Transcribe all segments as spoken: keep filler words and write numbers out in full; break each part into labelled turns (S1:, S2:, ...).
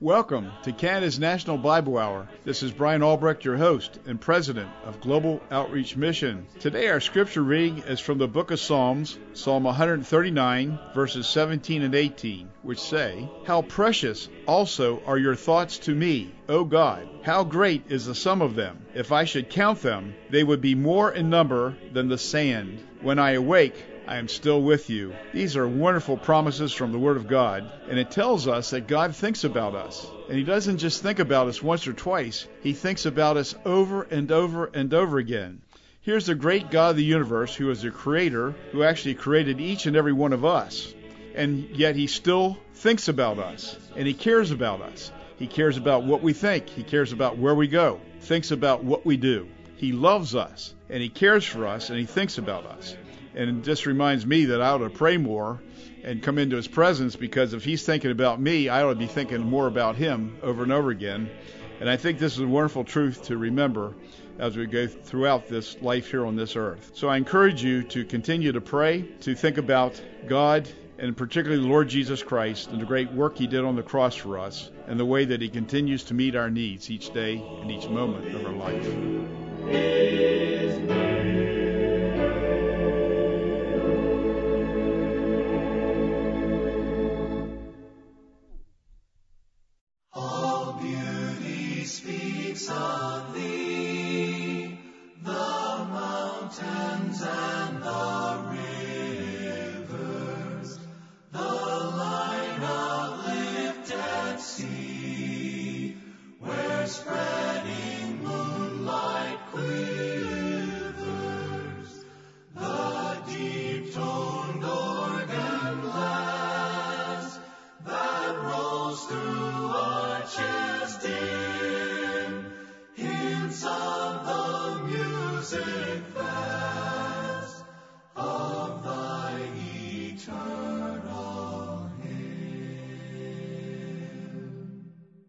S1: Welcome to Canada's National Bible Hour. This is Brian Albrecht, your host and president of Global Outreach Mission. Today our scripture reading is from the book of Psalms, Psalm one thirty-nine, verses seventeen and eighteen, which say, "How precious also are your thoughts to me, O God! How great is the sum of them! If I should count them, they would be more in number than the sand. When I awake, I am still with you." These are wonderful promises from the Word of God, and it tells us that God thinks about us. And He doesn't just think about us once or twice, He thinks about us over and over and over again. Here's the great God of the universe, who is the creator, who actually created each and every one of us. And yet He still thinks about us, and He cares about us. He cares about what we think. He cares about where we go, thinks about what we do. He loves us, and He cares for us, and He thinks about us. And it just reminds me that I ought to pray more and come into His presence, because if He's thinking about me, I ought to be thinking more about Him over and over again. And I think this is a wonderful truth to remember as we go throughout this life here on this earth. So I encourage you to continue to pray, to think about God, and particularly the Lord Jesus Christ and the great work He did on the cross for us, and the way that He continues to meet our needs each day and each moment of our life.
S2: Of thee, the mountains and the rivers, the line of lifted sea, where spreading moonlight quivers, the deep-toned organ blast that rolls through arches dim, hints of the music vast of thy eternal hymn.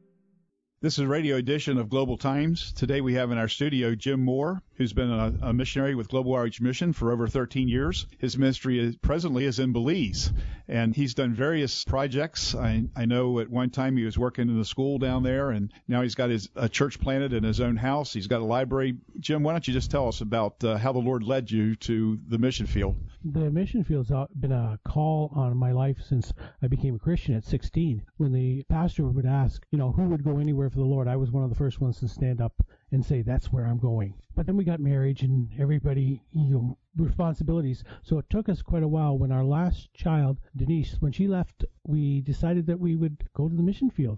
S1: This is a radio edition of Global Times. Today we have in our studio Jim Moore, who's been a, a missionary with Global Outreach Mission for over thirteen years. His ministry is, presently is in Belize, and he's done various projects. I, I know at one time he was working in the school down there, and now he's got his a church planted in his own house. He's got a library. Jim, why don't you just tell us about uh, how the Lord led you to the mission field?
S3: The mission field's been a call on my life since I became a Christian at sixteen. When the pastor would ask, you know, who would go anywhere for the Lord, I was one of the first ones to stand up and say, that's where I'm going. But then we got married, and everybody, you know, responsibilities. So it took us quite a while. When our last child, Denise, when she left, we decided that we would go to the mission field.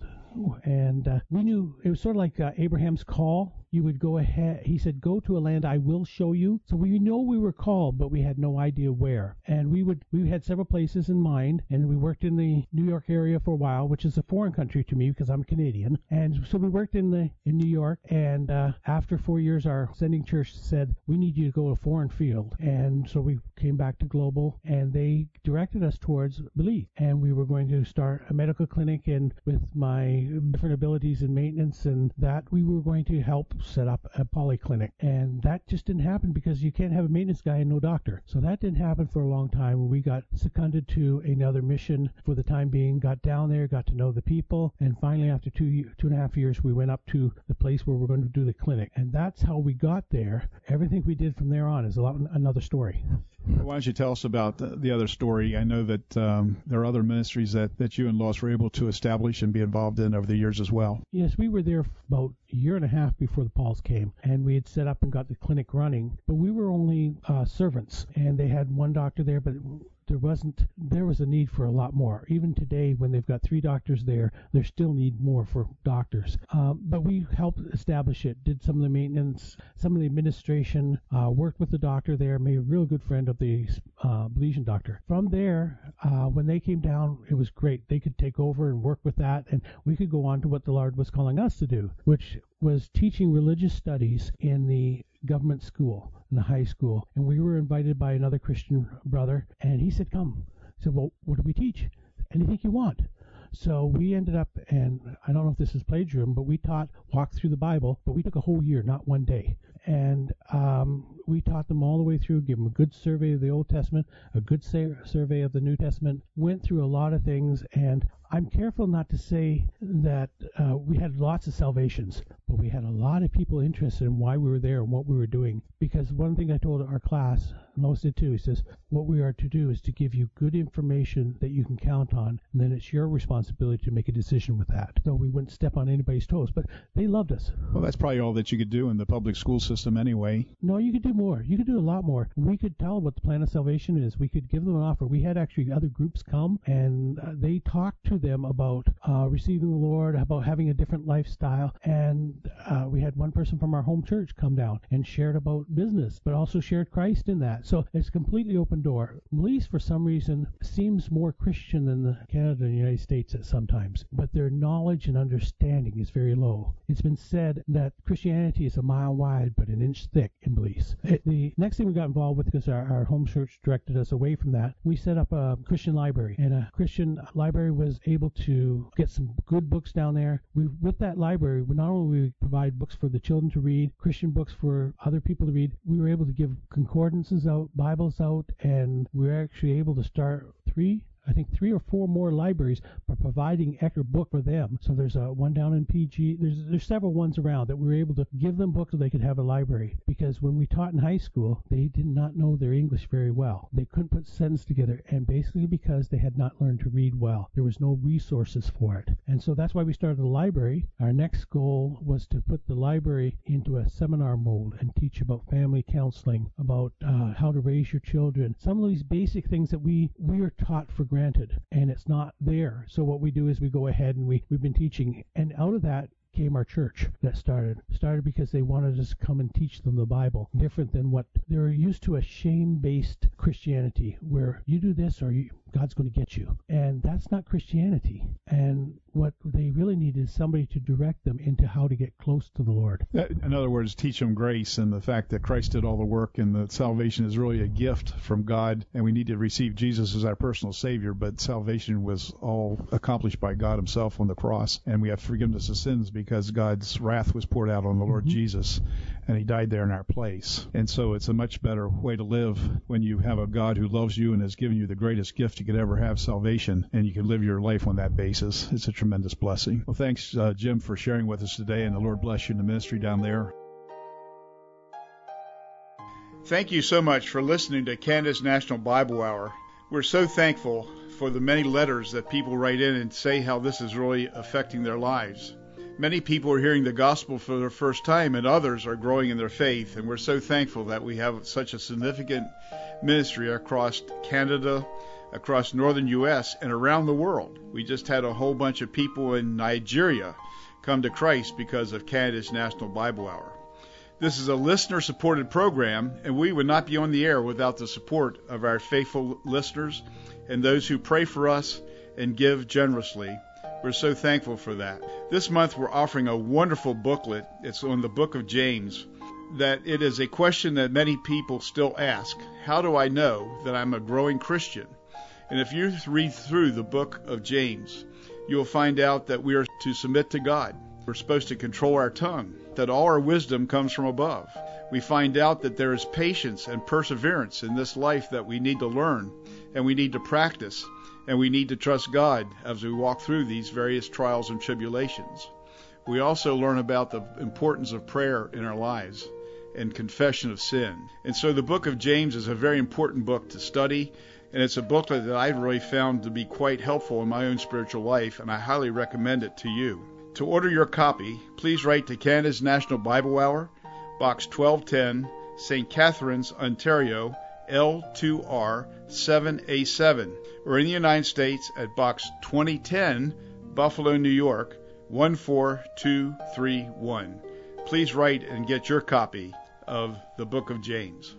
S3: And uh, we knew it was sort of like uh, Abraham's call. You would go ahead. He said, go to a land I will show you. So we know we were called, but we had no idea where. And we would we had several places in mind, and we worked in the New York area for a while, which is a foreign country to me because I'm Canadian. And so we worked in the in New York. And uh, after four years, our sending church said, we need you to go to a foreign field. And so we came back to Global, and they directed us towards Belize. And we were going to start a medical clinic, and with my different abilities in maintenance and that, we were going to help set up a polyclinic. And that just didn't happen because you can't have a maintenance guy and no doctor. So that didn't happen for a long time. We got seconded to another mission for the time being, got down there, got to know the people, and finally after two two and a half years we went up to the place where we're going to do the clinic. And that's how we got there. Everything we did from there on is a lot another story.
S1: Why don't you tell us about the, the other story? I know that um, there are other ministries that, that you and Lois were able to establish and be involved in over the years as well.
S3: Yes, we were there about a year and a half before the Pauls came, and we had set up and got the clinic running, but we were only uh, servants, and they had one doctor there, but there wasn't there was a need for a lot more. Even today, when they've got three doctors there, they still need more for doctors. Um, but we helped establish it, did some of the maintenance, some of the administration, uh, worked with the doctor there, made a real good friend of the uh, Belizean doctor. From there, uh, when they came down, it was great. They could take over and work with that, and we could go on to what the Lord was calling us to do, which was teaching religious studies in the government school, in the high school. And we were invited by another Christian brother, and he said, come. I said, well, what do we teach? Anything you want. So we ended up, and I don't know if this is plagiarism, but we taught, walked through the Bible, but we took a whole year, not one day. And um, we taught them all the way through, gave them a good survey of the Old Testament, a good sur- survey of the New Testament, went through a lot of things, and I'm careful not to say that uh, we had lots of salvations, but we had a lot of people interested in why we were there and what we were doing. Because one thing I told our class, and Lois did too, he says, what we are to do is to give you good information that you can count on, and then it's your responsibility to make a decision with that. So we wouldn't step on anybody's toes, but they loved us.
S1: Well, that's probably all that you could do in the public school system anyway.
S3: No, you could do more. You could do a lot more. We could tell what the plan of salvation is. We could give them an offer. We had actually other groups come, and uh, they talked to them about uh, receiving the Lord, about having a different lifestyle. And uh, we had one person from our home church come down and shared about business, but also shared Christ in that. So it's a completely open door. Belize, for some reason, seems more Christian than the Canada and the United States at sometimes, but their knowledge and understanding is very low. It's been said that Christianity is a mile wide but an inch thick in Belize. It, the next thing we got involved with, because our, our home church directed us away from that, we set up a Christian library, and a Christian library was able to get some good books down there. We, with that library, we not only we provide books for the children to read, Christian books for other people to read, we were able to give concordances out, Bibles out, and we were actually able to start three I think three or four more libraries are providing extra book for them. So there's a one down in P G. There's there's several ones around that we were able to give them books so they could have a library. Because when we taught in high school, they did not know their English very well. They couldn't put sentences together, and basically because they had not learned to read well. There was no resources for it. And so that's why we started the library. Our next goal was to put the library into a seminar mode and teach about family counseling, about uh, how to raise your children. Some of these basic things that we, we are taught for granted, and it's not there. So what we do is we go ahead and we, we've been teaching, and out of that came our church that started. Started because they wanted us to come and teach them the Bible, different than what they're used to, a shame-based Christianity where you do this or you, God's going to get you. And that's not Christianity. And what they really need is somebody to direct them into how to get close to the Lord.
S1: That, in other words, teach them grace and the fact that Christ did all the work, and that salvation is really a gift from God, and we need to receive Jesus as our personal Savior, but salvation was all accomplished by God himself on the cross, and we have forgiveness of sins because God's wrath was poured out on the Lord mm-hmm. Jesus, and he died there in our place. And so it's a much better way to live when you have a God who loves you and has given you the greatest gift you could ever have, salvation, and you can live your life on that basis. It's a tremendous blessing. Well, thanks, uh, Jim, for sharing with us today, and the Lord bless you in the ministry down there. Thank you so much for listening to Canada's National Bible Hour. We're so thankful for the many letters that people write in and say how this is really affecting their lives. Many people are hearing the gospel for the first time, and others are growing in their faith, and we're so thankful that we have such a significant ministry across Canada, across northern U S, and around the world. We just had a whole bunch of people in Nigeria come to Christ because of Canada's National Bible Hour. This is a listener-supported program, and we would not be on the air without the support of our faithful listeners and those who pray for us and give generously. We're so thankful for that. This month we're offering a wonderful booklet. It's on the book of James. That it is a question that many people still ask. How do I know that I'm a growing Christian? And if you read through the book of James, you'll find out that we are to submit to God. We're supposed to control our tongue, that all our wisdom comes from above. We find out that there is patience and perseverance in this life that we need to learn, and we need to practice, and we need to trust God as we walk through these various trials and tribulations. We also learn about the importance of prayer in our lives and confession of sin. And so the book of James is a very important book to study, and it's a booklet that I've really found to be quite helpful in my own spiritual life, and I highly recommend it to you. To order your copy, please write to Canada's National Bible Hour, Box twelve ten, Saint Catharines, Ontario, L two R seven A seven, or in the United States at Box twenty ten, Buffalo, New York, one four two three one. Please write and get your copy of the Book of James.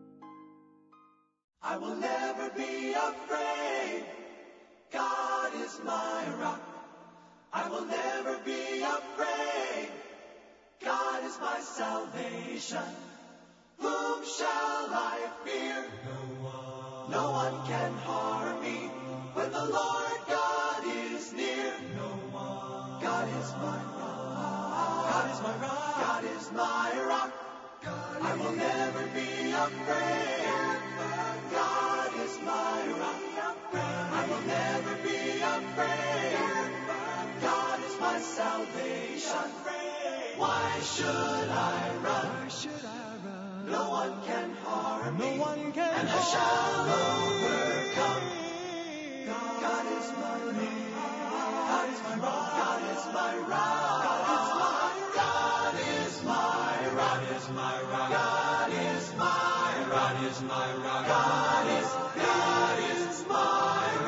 S2: I will never be afraid. God is my rock. I will never be afraid. God is my salvation. Whom shall I fear? No one. No one can harm me. When the Lord God is near. No one. God is my rock. God is my rock. God is my rock. God I will will never be afraid. God is my rock. I will never be afraid. God is my salvation. Why should I run?
S4: Why should I run?
S2: No one can harm
S4: No
S2: me,
S4: one can
S2: and I shall overcome. God is my rock. God is my rock. God is my rock. God is my rock. God is my rock. God is my rock. God is my rock. God is God is my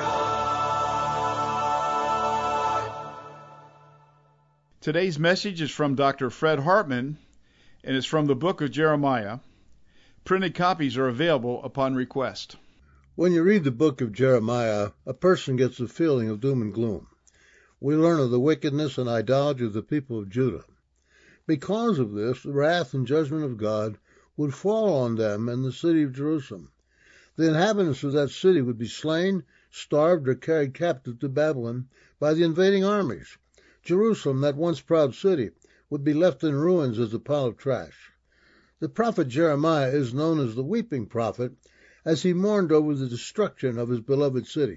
S2: rock.
S1: Today's message is from Doctor Fred Hartman and is from the book of Jeremiah. Printed copies are available upon request.
S5: When you read the book of Jeremiah, a person gets a feeling of doom and gloom. We learn of the wickedness and idolatry of the people of Judah. Because of this, the wrath and judgment of God would fall on them and the city of Jerusalem. The inhabitants of that city would be slain, starved, or carried captive to Babylon by the invading armies. Jerusalem, that once proud city, would be left in ruins as a pile of trash. The prophet Jeremiah is known as the weeping prophet, as he mourned over the destruction of his beloved city.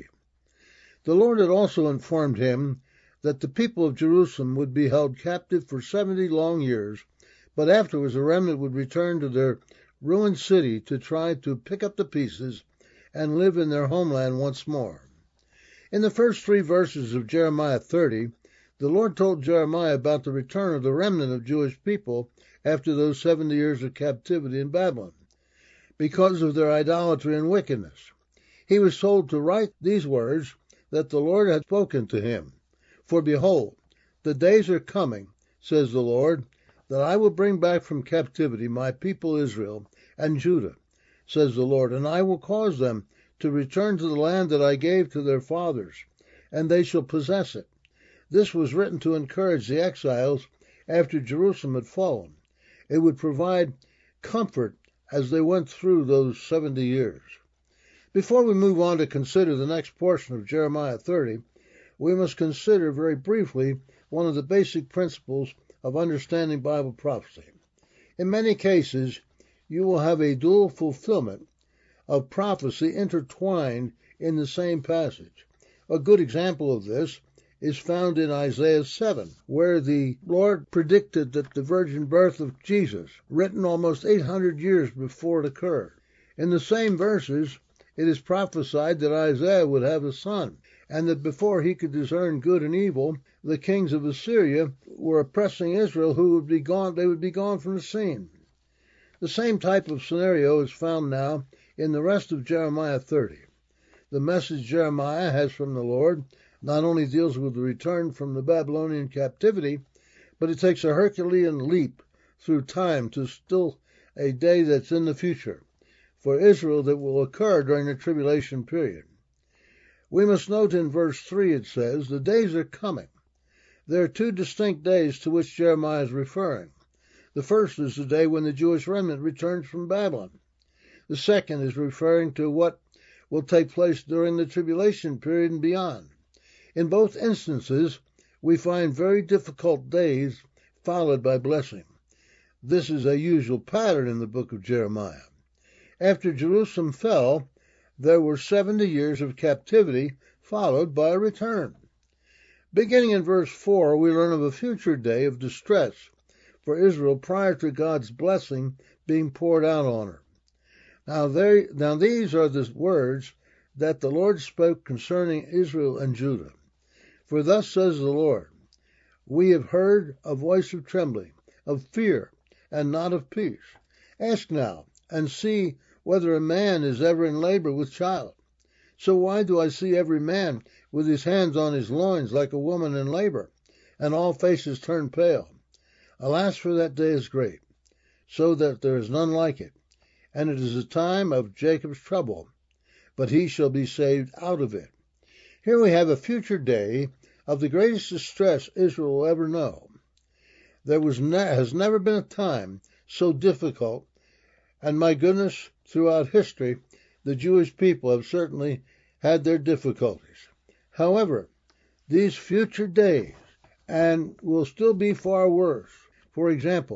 S5: The Lord had also informed him that the people of Jerusalem would be held captive for seventy long years, but afterwards a remnant would return to their ruined city to try to pick up the pieces and live in their homeland once more. In the first three verses of Jeremiah thirty, the Lord told Jeremiah about the return of the remnant of Jewish people after those seventy years of captivity in Babylon, because of their idolatry and wickedness. He was told to write these words that the Lord had spoken to him. For behold, the days are coming, says the Lord, that I will bring back from captivity my people Israel and Judah, says the Lord, and I will cause them to return to the land that I gave to their fathers, and they shall possess it. This was written to encourage the exiles after Jerusalem had fallen. It would provide comfort as they went through those seventy years. Before we move on to consider the next portion of Jeremiah thirty, we must consider very briefly one of the basic principles of understanding Bible prophecy. In many cases, you will have a dual fulfillment of prophecy intertwined in the same passage. A good example of this is found in Isaiah seven, where the Lord predicted that the virgin birth of Jesus, written almost eight hundred years before it occurred. In the same verses, it is prophesied that Isaiah would have a son, and that before he could discern good and evil, the kings of Assyria were oppressing Israel, who would be gone, they would be gone from the scene. The same type of scenario is found now in the rest of Jeremiah thirty. The message Jeremiah has from the Lord not only deals with the return from the Babylonian captivity, but it takes a Herculean leap through time to still a day that's in the future for Israel that will occur during the tribulation period. We must note in verse three it says, the days are coming. There are two distinct days to which Jeremiah is referring. The first is the day when the Jewish remnant returns from Babylon. The second is referring to what will take place during the tribulation period and beyond. In both instances, we find very difficult days followed by blessing. This is a usual pattern in the book of Jeremiah. After Jerusalem fell, there were seventy years of captivity, followed by a return. Beginning in verse four, we learn of a future day of distress for Israel prior to God's blessing being poured out on her. Now, there, now these are the words that the Lord spoke concerning Israel and Judah. For thus says the Lord, we have heard a voice of trembling, of fear, and not of peace. Ask now, and see whether a man is ever in labor with child. So why do I see every man with his hands on his loins like a woman in labor, and all faces turn pale? Alas, for that day is great, so that there is none like it, and it is a time of Jacob's trouble, but he shall be saved out of it. Here we have a future day of the greatest distress Israel will ever know. There was ne- has never been a time so difficult, and my goodness, throughout history, the Jewish people have certainly had their difficulties. However, these future days, and will still be far worse. For example,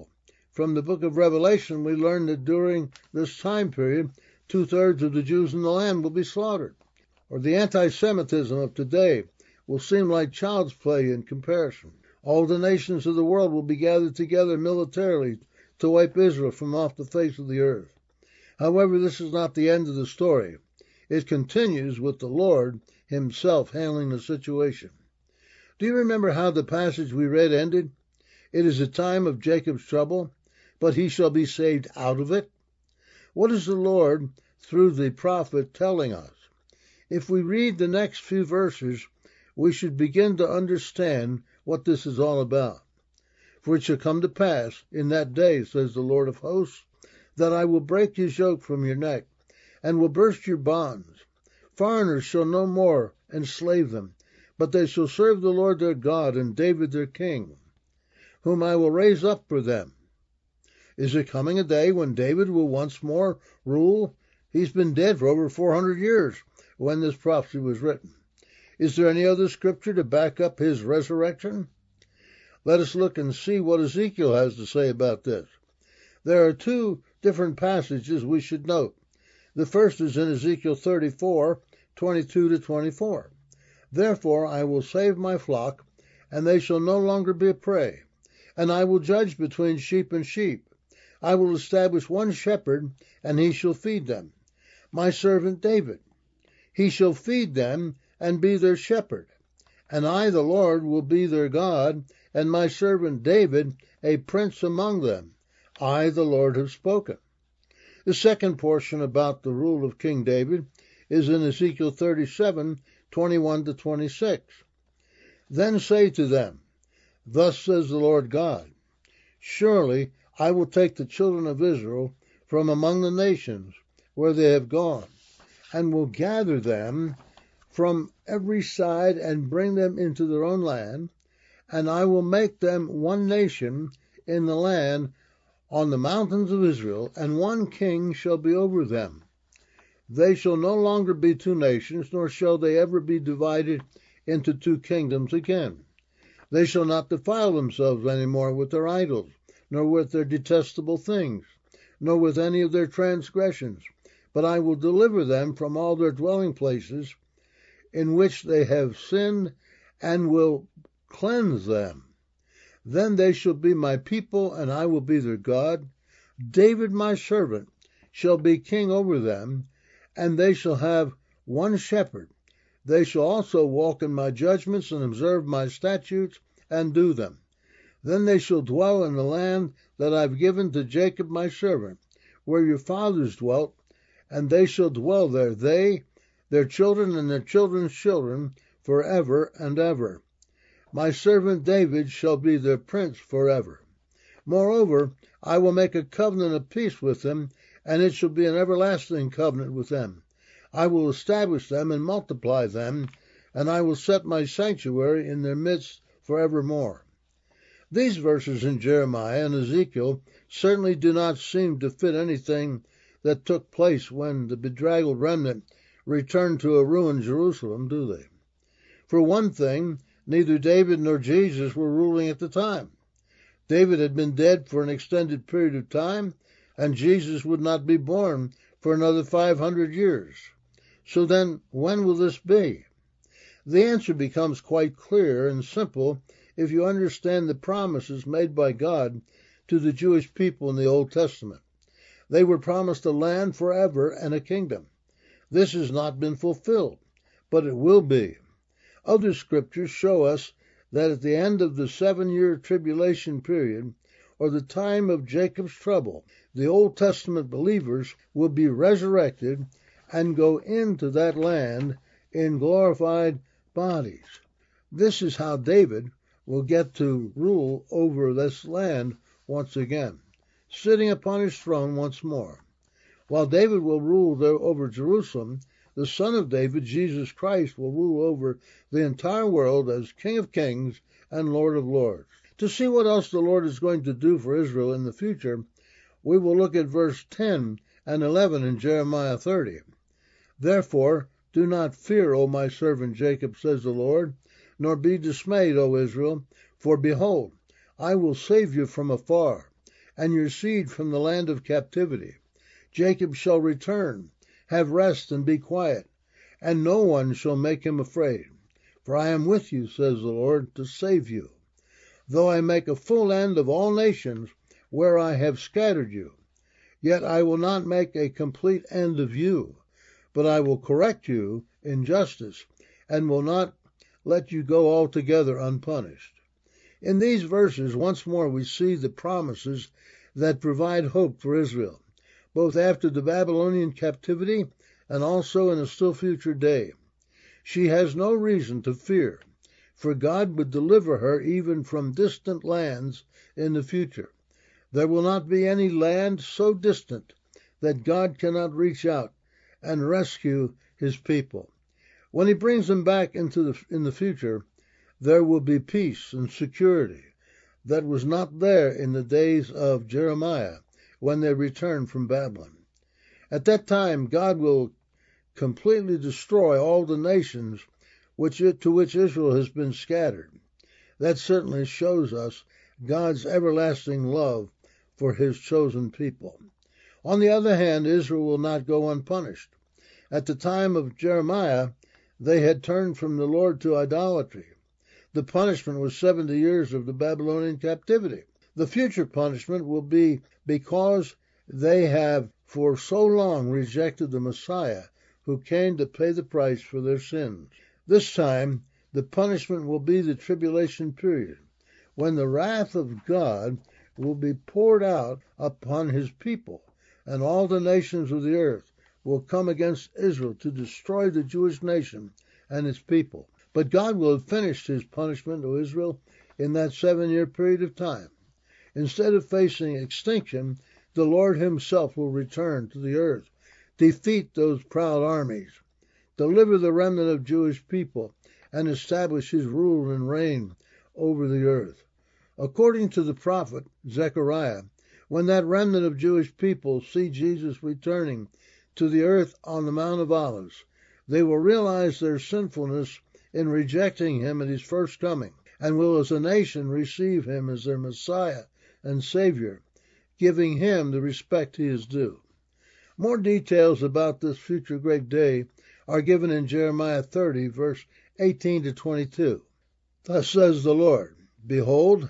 S5: From the book of Revelation, we learn that during this time period, two-thirds of the Jews in the land will be slaughtered. Or the anti-Semitism of today will seem like child's play in comparison. All the nations of the world will be gathered together militarily to wipe Israel from off the face of the earth. However, this is not the end of the story. It continues with the Lord himself handling the situation. Do you remember how the passage we read ended? It is a time of Jacob's trouble, but he shall be saved out of it. What is the Lord, through the prophet, telling us? If we read the next few verses, we should begin to understand what this is all about. For it shall come to pass in that day, says the Lord of hosts, that I will break his yoke from your neck, and will burst your bonds. Foreigners shall no more enslave them, but they shall serve the Lord their God and David their king, whom I will raise up for them. Is there coming a day when David will once more rule? He's been dead for over four hundred years when this prophecy was written. Is there any other scripture to back up his resurrection? Let us look and see what Ezekiel has to say about this. There are two different passages we should note. The first is in Ezekiel thirty-four, twenty-two to twenty-four. Therefore I will save my flock, and they shall no longer be a prey. And I will judge between sheep and sheep. I will establish one shepherd, and he shall feed them. My servant David. He shall feed them and be their shepherd. And I, the Lord, will be their God, and my servant David a prince among them. I, the Lord, have spoken. The second portion about the rule of King David is in Ezekiel thirty-seven, twenty-one to twenty-six. Then say to them, Thus says the Lord God, Surely I will take the children of Israel from among the nations where they have gone, and will gather them from every side and bring them into their own land, and I will make them one nation in the land on the mountains of Israel, and one king shall be over them. They shall no longer be two nations, nor shall they ever be divided into two kingdoms again. They shall not defile themselves any more with their idols, nor with their detestable things, nor with any of their transgressions, but I will deliver them from all their dwelling places in which they have sinned, and will cleanse them. Then they shall be my people, and I will be their God. David my servant shall be king over them, and they shall have one shepherd. They shall also walk in my judgments, and observe my statutes, and do them. Then they shall dwell in the land that I have given to Jacob my servant, where your fathers dwelt, and they shall dwell there, they, their children, and their children's children, for ever and ever. My servant David shall be their prince forever. Moreover, I will make a covenant of peace with them, and it shall be an everlasting covenant with them. I will establish them and multiply them, and I will set my sanctuary in their midst forevermore. These verses in Jeremiah and Ezekiel certainly do not seem to fit anything that took place when the bedraggled remnant returned to a ruined Jerusalem, do they? For one thing, neither David nor Jesus were ruling at the time. David had been dead for an extended period of time, and Jesus would not be born for another five hundred years. So then, when will this be? The answer becomes quite clear and simple if you understand the promises made by God to the Jewish people in the Old Testament. They were promised a land forever and a kingdom. This has not been fulfilled, but it will be. Other scriptures show us that at the end of the seven-year tribulation period, or the time of Jacob's trouble, the Old Testament believers will be resurrected and go into that land in glorified bodies. This is how David will get to rule over this land once again, sitting upon his throne once more. While David will rule there over Jerusalem, the Son of David, Jesus Christ, will rule over the entire world as King of Kings and Lord of Lords. To see what else the Lord is going to do for Israel in the future, we will look at verse ten and eleven in Jeremiah thirty. Therefore, do not fear, O my servant Jacob, says the Lord, nor be dismayed, O Israel, for behold, I will save you from afar, and your seed from the land of captivity. Jacob shall return, have rest, and be quiet, and no one shall make him afraid. For I am with you, says the Lord, to save you. Though I make a full end of all nations where I have scattered you, yet I will not make a complete end of you, but I will correct you in justice, and will not let you go altogether unpunished. In these verses, once more, we see the promises that provide hope for Israel, both after the Babylonian captivity and also in a still future day. She has no reason to fear, for God would deliver her even from distant lands in the future. There will not be any land so distant that God cannot reach out and rescue his people. When he brings them back into the, in the future, there will be peace and security that was not there in the days of Jeremiah when they returned from Babylon. At that time, God will completely destroy all the nations which to which Israel has been scattered. That certainly shows us God's everlasting love for his chosen people. On the other hand, Israel will not go unpunished. At the time of Jeremiah, they had turned from the Lord to idolatry. The punishment was seventy years of the Babylonian captivity. The future punishment will be because they have for so long rejected the Messiah who came to pay the price for their sins. This time, the punishment will be the tribulation period, when the wrath of God will be poured out upon his people, and all the nations of the earth will come against Israel to destroy the Jewish nation and its people. But God will have finished his punishment to Israel in that seven-year period of time. Instead of facing extinction, the Lord himself will return to the earth, defeat those proud armies, deliver the remnant of Jewish people, and establish his rule and reign over the earth. According to the prophet Zechariah, when that remnant of Jewish people see Jesus returning to the earth on the Mount of Olives, they will realize their sinfulness in rejecting him at his first coming, and will as a nation receive him as their Messiah and Savior, giving him the respect he is due. More details about this future great day are given in Jeremiah thirty, verse eighteen to twenty-two. Thus says the Lord, Behold,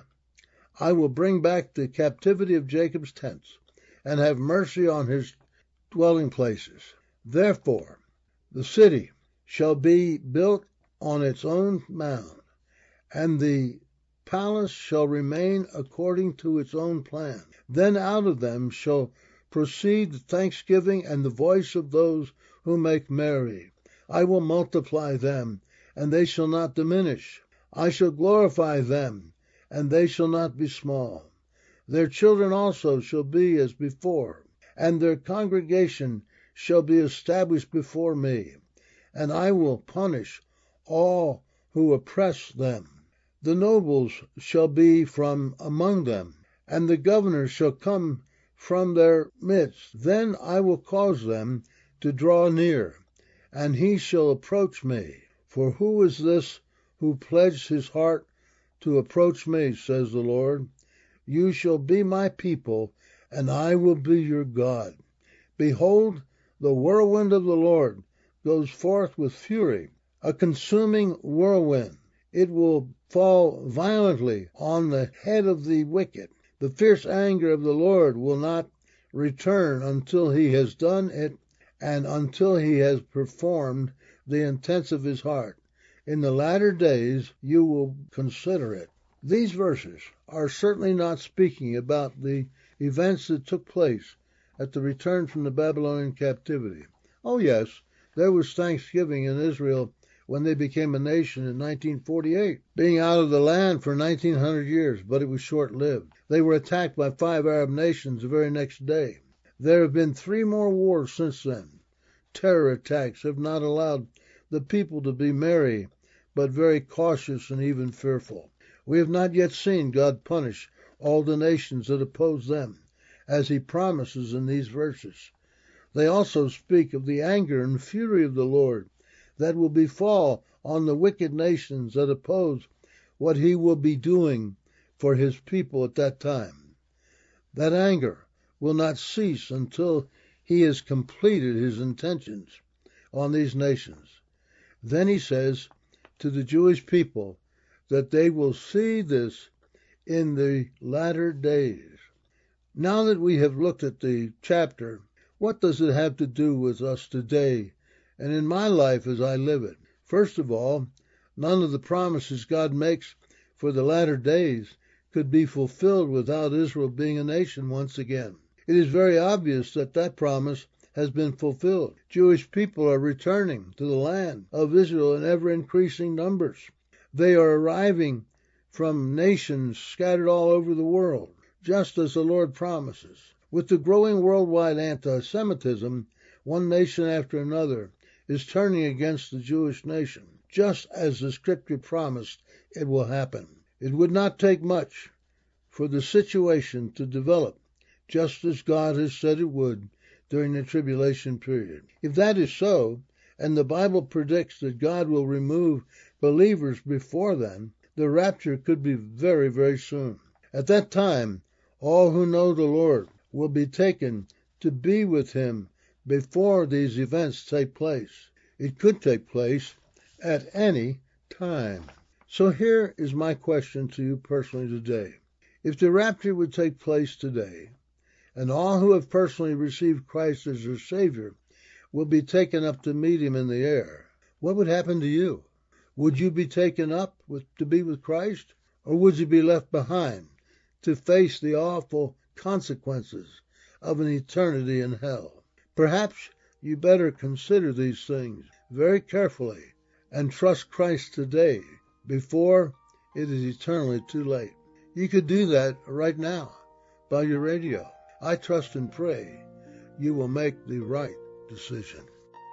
S5: I will bring back the captivity of Jacob's tents, and have mercy on his dwelling places. Therefore, the city shall be built on its own mound, and the palace shall remain according to its own plan. Then out of them shall proceed the thanksgiving and the voice of those who make merry. I will multiply them, and they shall not diminish. I shall glorify them, and they shall not be small. Their children also shall be as before, and their congregation shall be established before me, and I will punish all who oppress them. The nobles shall be from among them, and the governors shall come from their midst. Then I will cause them to draw near, and he shall approach me. For who is this who pledged his heart to approach me, says the Lord? You shall be my people, and I will be your God. Behold, the whirlwind of the Lord goes forth with fury, a consuming whirlwind. It will fall violently on the head of the wicked. The fierce anger of the Lord will not return until he has done it, and until he has performed the intents of his heart. In the latter days you will consider it. These verses are certainly not speaking about the events that took place at the return from the Babylonian captivity. Oh yes, there was thanksgiving in Israel when they became a nation in nineteen forty-eight, being out of the land for nineteen hundred years, but it was short-lived. They were attacked by five Arab nations the very next day. There have been three more wars since then. Terror attacks have not allowed the people to be merry, but very cautious and even fearful. We have not yet seen God punish all the nations that oppose them, as he promises in these verses. They also speak of the anger and fury of the Lord that will befall on the wicked nations that oppose what he will be doing for his people at that time. That anger will not cease until he has completed his intentions on these nations. Then he says to the Jewish people that they will see this in the latter days. Now that we have looked at the chapter, what does it have to do with us today and in my life as I live it? First of all, none of the promises God makes for the latter days could be fulfilled without Israel being a nation once again. It is very obvious that that promise has been fulfilled. Jewish people are returning to the land of Israel in ever-increasing numbers. They are arriving from nations scattered all over the world, just as the Lord promises. With the growing worldwide anti-Semitism, one nation after another is turning against the Jewish nation, just as the Scripture promised it will happen. It would not take much for the situation to develop just as God has said it would during the tribulation period. If that is so, and the Bible predicts that God will remove believers before then, the rapture could be very, very soon. At that time, all who know the Lord will be taken to be with him before these events take place. It could take place at any time. So here is my question to you personally today. If the rapture would take place today, and all who have personally received Christ as their Savior will be taken up to meet him in the air, what would happen to you? Would you be taken up with, to be with Christ, or would you be left behind to face the awful consequences of an eternity in hell? Perhaps you better consider these things very carefully and trust Christ today before it is eternally too late. You could do that right now by your radio. I trust and pray you will make the right decision.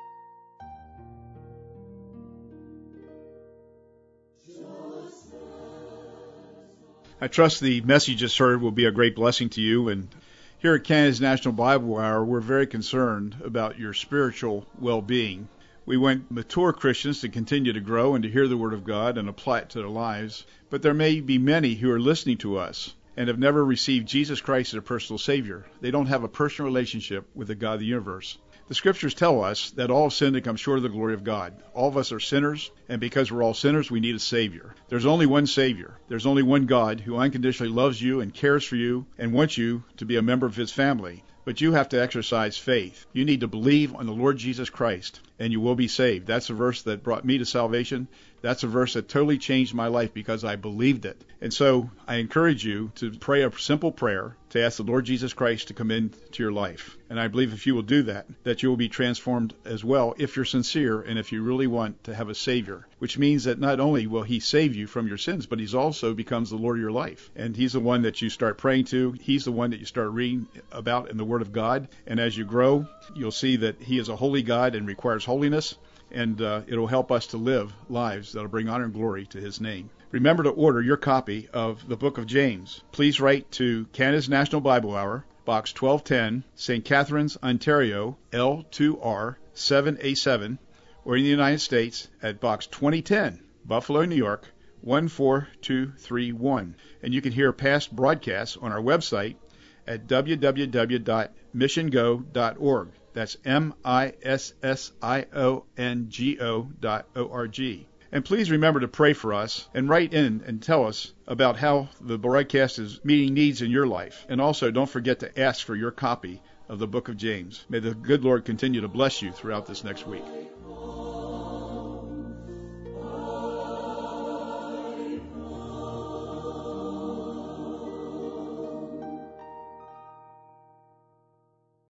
S1: I trust the message just heard will be a great blessing to you. And here at Canada's National Bible Hour, we're very concerned about your spiritual well-being. We want mature Christians to continue to grow and to hear the Word of God and apply it to their lives. But there may be many who are listening to us and have never received Jesus Christ as their personal Savior. They don't have a personal relationship with the God of the universe. The Scriptures tell us that all have sinned and come short of the glory of God. All of us are sinners, and because we're all sinners, we need a Savior. There's only one Savior. There's only one God who unconditionally loves you and cares for you and wants you to be a member of His family. But you have to exercise faith. You need to believe on the Lord Jesus Christ, and you will be saved. That's a verse that brought me to salvation. That's a verse that totally changed my life because I believed it. And so I encourage you to pray a simple prayer to ask the Lord Jesus Christ to come into your life. And I believe if you will do that, that you will be transformed as well if you're sincere and if you really want to have a Savior, which means that not only will He save you from your sins, but He's also becomes the Lord of your life. And He's the one that you start praying to. He's the one that you start reading about in the Word of God. And as you grow, you'll see that He is a holy God and requires holiness. And uh, it'll help us to live lives that will bring honor and glory to His name. Remember to order your copy of the Book of James. Please write to Canada's National Bible Hour, Box twelve ten, Saint Catharines, Ontario, L two R seven A seven, or in the United States at Box twenty ten, Buffalo, New York, one four two three one. And you can hear past broadcasts on our website at w w w dot mission go dot org. That's M I S S I O N G O dot O R G. And please remember to pray for us and write in and tell us about how the broadcast is meeting needs in your life. And also don't forget to ask for your copy of the Book of James. May the good Lord continue to bless you throughout this next week.